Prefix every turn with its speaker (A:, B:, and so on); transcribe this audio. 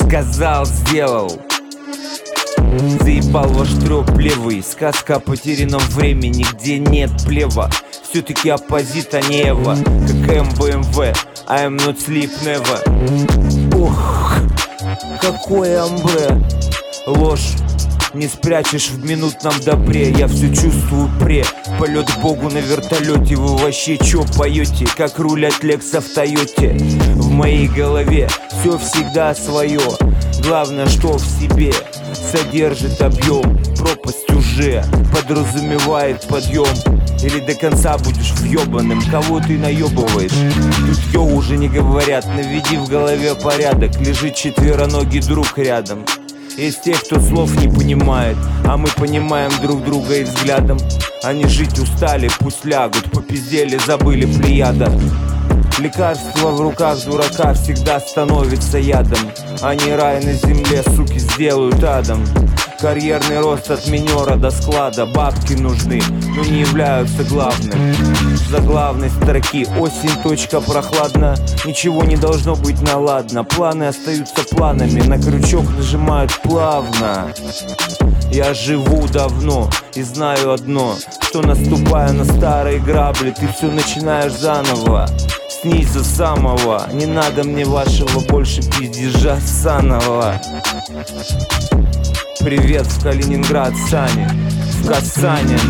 A: сказал, сделал. Заебал ваш троп левый. Сказка о потерянном времени, где нет плева. Все-таки оппозит, а не Эва. Как МБМВ, I am not sleep never. Ох, какое амбре. Ложь не спрячешь в минутном добре. Я все чувствую полет к Богу на вертолете. Вы вообще чё поете? Как рулят Лекса в Тойоте. В моей голове все всегда свое. Главное, что в себе содержит объем. Пропасть уже подразумевает подъем. Или до конца будешь въебаным, кого ты наебываешь? Тут ё уже не говорят, наведи в голове порядок. Лежит четвероногий друг рядом. Есть те, кто слов не понимает, а мы понимаем друг друга и взглядом. Они жить устали, пусть лягут, попиздели, забыли плеяда. Лекарство в руках дурака всегда становится ядом. Они рай на земле, суки, сделают адом. Карьерный рост от минера до склада. Бабки нужны, но не являются главным. За главной строки осень, точка прохладна. Ничего не должно быть наладно. Планы остаются планами, на крючок нажимают плавно. Я живу давно и знаю одно, что наступая на старые грабли, ты все начинаешь заново. Снизу самого, не надо мне вашего больше пиздежа саного. Привет в Калининград, Саня, в Касане.